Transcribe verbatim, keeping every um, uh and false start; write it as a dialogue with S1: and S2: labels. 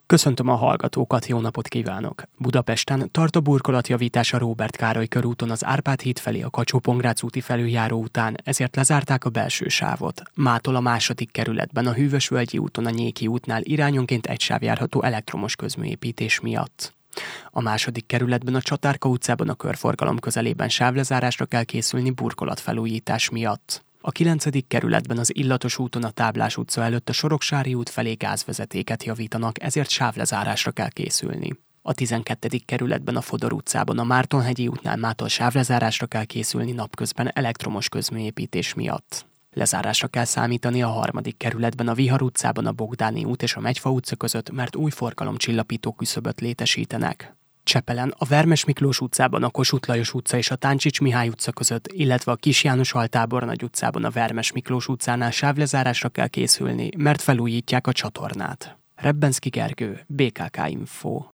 S1: Köszöntöm a hallgatókat, jó napot kívánok! Budapesten tart a burkolatjavítás a Róbert Károly körúton az Árpád híd felé a Kacsó-Pongrác úti felüljáró után, ezért lezárták a belső sávot. Mától a második kerületben a Hűvösvölgyi úton a Nyéki útnál irányonként egy sáv járható elektromos közműépítés miatt. A második kerületben a Csatárka utcában a körforgalom közelében sávlezárásra kell készülni burkolatfelújítás miatt. A kilencedik kerületben az Illatos úton a Táblás utca előtt a Soroksári út felé gázvezetéket javítanak, ezért sávlezárásra kell készülni. A tizenkettedik kerületben a Fodor utcában a Mártonhegyi útnál mától sávlezárásra kell készülni napközben elektromos közműépítés miatt. Lezárásra kell számítani a harmadik kerületben a Vihar utcában a Bogdáni út és a Megyfa utca között, mert új forgalomcsillapító küszöböt létesítenek. Csepelen a Vermes Miklós utcában a Kossuth Lajos utca és a Táncsics Mihály utca között, illetve a Kis János Altábornagy utcában a Vermes Miklós utcánál sávlezárásra kell készülni, mert felújítják a csatornát. Rebbenszky Gergő, bé ká ká Info.